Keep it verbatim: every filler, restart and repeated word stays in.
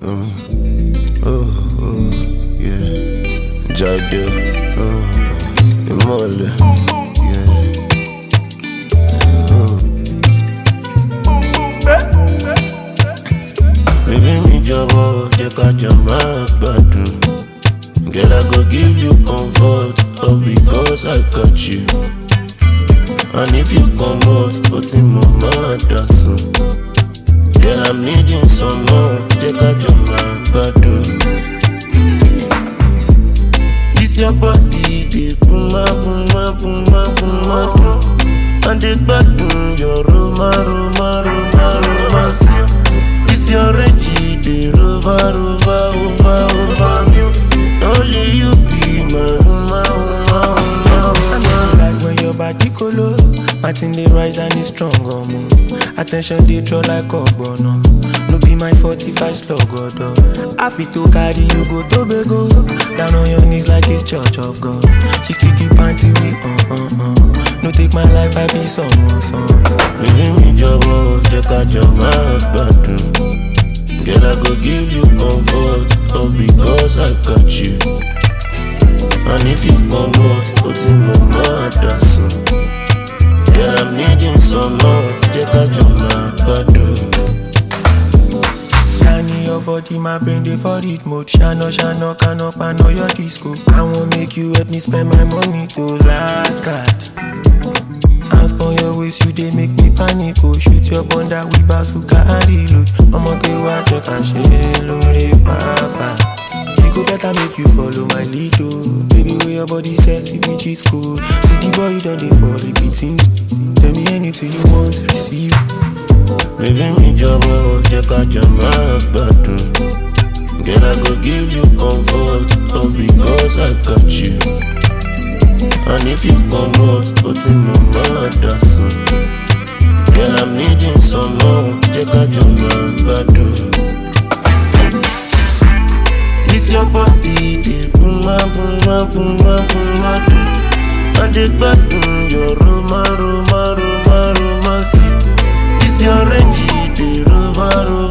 Uh, oh, oh, yeah. Jade, oh, Imole, yeah. Oh. Baby, me jọ̀wọ́, jẹ́ ká jọ máa gbádùn. Girl, I go give you comfort, all because I got you. And if you come out, put in my mother soon. Girl, I'm needing some more, take a jump and battle. This your body, the puma, puma, puma, puma, puma. And the battle, your Roma, Roma, Roma, Roma. This your Reggie, the Rova, Rova, Rova, Rova. Only you be my Roma, Roma, Roma. I know like when your body color, my thing they rise and it's strong, oh, attention they draw like ogbono. No be my forty-five slug, God. Happy to carry you go to Tobago. Down on your knees like it's church of God. Fifty deep panty we uh uh uh. No take my life, I be someone, son. Baby, me jọ̀wọ́, jẹ́ ká jọ máa gbádùn. Girl, I go give you comfort, all because I got you. And if you come out, put in my mother soon. Girl, I'm needing some more, jẹ́ ká jọ máa gbádùn. Scanning your body, my brain they for it mode. Shano, shano, can up and know your disco. I won't make you help me spend my money to last card. Hands on your waist, you they make me panic. Oh, shoot your bunda with bazooka and reload. I'ma get what you can share, Lori Papa. It go better make you follow my lead, oh. Baby, where your body set, if me cheat cool. See the boy, you don't dey for repeating. Tell me anything you want to receive. Baby, me jọ̀wọ́, jẹ́ ká jọ máa gbádùn. Girl, I go give you comfort, all because I got you. And if you come out, put in my mother soon. Girl, I'm needing some more, jẹ́ ká jọ máa gbádùn. This your body, the puma, puma, puma, puma, puma. And the gbádùn, your Roma, Roma, Roma, Roma, see. This your Reggie, the Rova, Rova.